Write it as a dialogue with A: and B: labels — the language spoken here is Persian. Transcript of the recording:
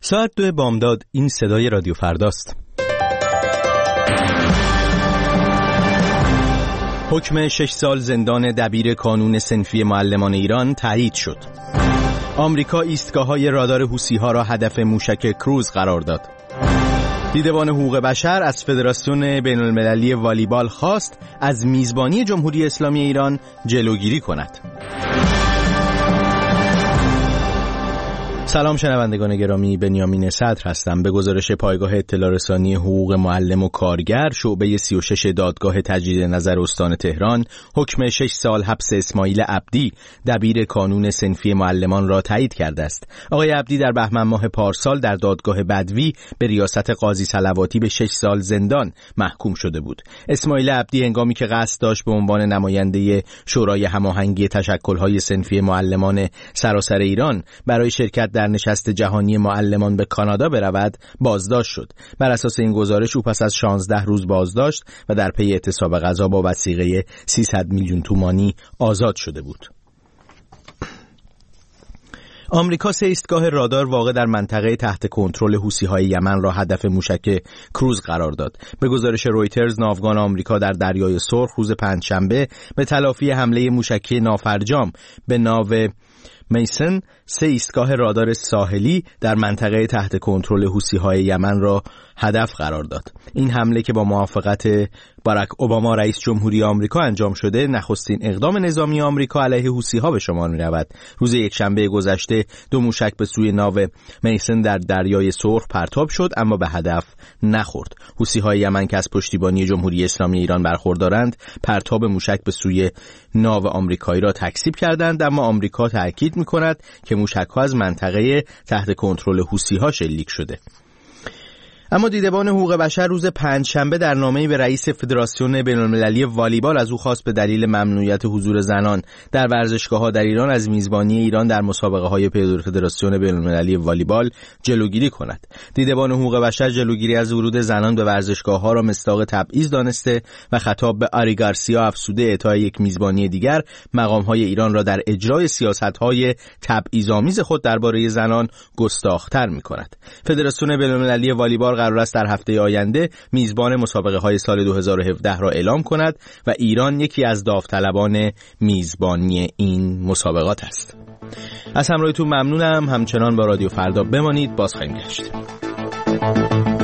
A: ساعت 2 بامداد. این صدای رادیو فرداست. حکم 6 سال زندان دبیر کانون صنفی معلمان ایران تایید شد. آمریکا ایستگاه‌های رادار حوثی‌ها را هدف موشک کروز قرار داد. دیدبان حقوق بشر از فدراسیون بین‌المللی والیبال خواست از میزبانی جمهوری اسلامی ایران جلوگیری کند. سلام شنوندگان گرامی، بنیامین صدر هستم. به گزارش پایگاه اطلاع رسانی حقوق معلم و کارگر شعبه 36 دادگاه تجدید نظر استان تهران حکم 6 سال حبس اسماعیل عبدی دبیر کانون صنفی معلمان را تایید کرده است. آقای عبدی در بهمن ماه پارسال در دادگاه بدوی به ریاست قاضی صلواتی به 6 سال زندان محکوم شده بود. اسماعیل عبدی هنگامی که قصد داشت به عنوان نماینده شورای هماهنگی تشکل‌های صنفی معلمان سراسر ایران برای شرکت در نشست جهانی معلمان به کانادا برود بازداشت شد. بر اساس این گزارش او پس از 16 روز بازداشت و در پی اعتصاب قضا با وثیقه 300 میلیون تومانی آزاد شده بود. آمریکا 3 ایستگاه رادار واقع در منطقه تحت کنترل حوثی‌های یمن را هدف موشک کروز قرار داد. به گزارش رویترز، ناوگان آمریکا در دریای سرخ روز پنجشنبه به تلافی حمله موشکی نافرجام به ناو میسن 3 ایستگاه رادار ساحلی در منطقه تحت کنترل حوثی‌های یمن را هدف قرار داد. این حمله که با موافقت باراک اوباما رئیس جمهوری آمریکا انجام شده نخستین اقدام نظامی آمریکا علیه حوثی‌ها به شمار می‌رود. روز یکشنبه گذشته 2 موشک به سوی ناو میسن در دریای سرخ پرتاب شد اما به هدف نخورد. حوثی‌های یمن که از پشتیبانی جمهوری اسلامی ایران برخوردارند پرتاب موشک به سوی ناو آمریکایی را تکذیب کردند، اما آمریکا تاکید می‌کند که موشک‌ها از منطقه تحت کنترل حوثی‌ها شلیک شده. اما دیدبان حقوق بشر روز پنجشنبه در نامه‌ای به رئیس فدراسیون بین‌المللی والیبال از او خواست به دلیل ممنوعیت حضور زنان در ورزشگاه‌ها در ایران از میزبانی ایران در مسابقه‌های فدراسیون بین‌المللی والیبال جلوگیری کند. دیدبان حقوق بشر جلوگیری از ورود زنان به ورزشگاه‌ها را مصداق تبعیض دانسته و خطاب به آری گارسیا افسوده اعطای یک میزبانی دیگر مقام‌های ایران را در اجرای سیاست‌های تبعیض‌آمیز خود درباره زنان گستاخ‌تر می‌کند. فدراسیون بین‌المللی والیبال قرار است در هفته آینده میزبان مسابقه‌های سال 2017 را اعلام کند و ایران یکی از داوطلبان میزبانی این مسابقات است. از همراهیتون ممنونم. همچنان با رادیو فردا بمانید. باز خواهیم گشت.